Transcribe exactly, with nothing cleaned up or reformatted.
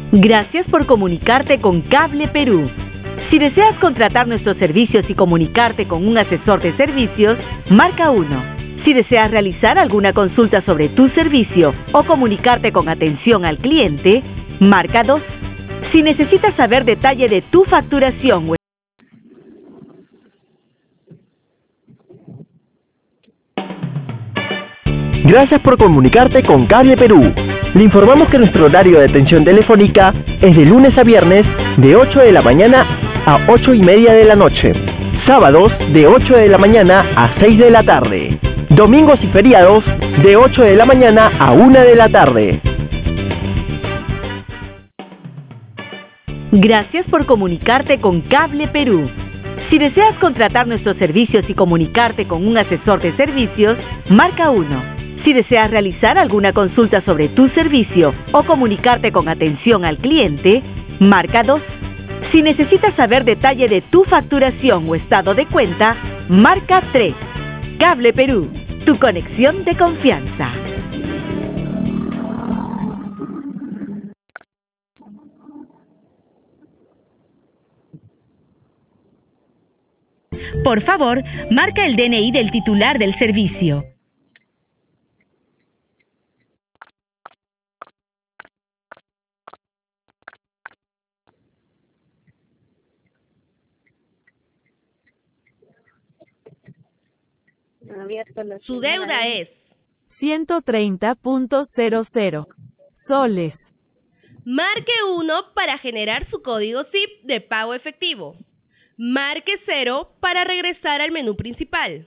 Gracias por comunicarte con Cable Perú. Si deseas contratar nuestros servicios y comunicarte con un asesor de servicios, marca uno. Si deseas realizar alguna consulta sobre tu servicio o comunicarte con atención al cliente, marca dos. Si necesitas saber detalle de tu facturación o Gracias por comunicarte con Cable Perú. Le informamos que nuestro horario de atención telefónica es de lunes a viernes de ocho de la mañana a ocho y media de la noche. Sábados de ocho de la mañana a seis de la tarde. Domingos y feriados de ocho de la mañana a una de la tarde. Gracias por comunicarte con Cable Perú. Si deseas contratar nuestros servicios y comunicarte con un asesor de servicios, marca uno. Si deseas realizar alguna consulta sobre tu servicio o comunicarte con atención al cliente, marca dos. Si necesitas saber detalle de tu facturación o estado de cuenta, marca tres. Cable Perú, tu conexión de confianza. Por favor, marca el D N I del titular del servicio. Su deuda es ciento treinta punto cero cero soles. Marque uno para generar su código S I P de pago efectivo. Marque cero para regresar al menú principal.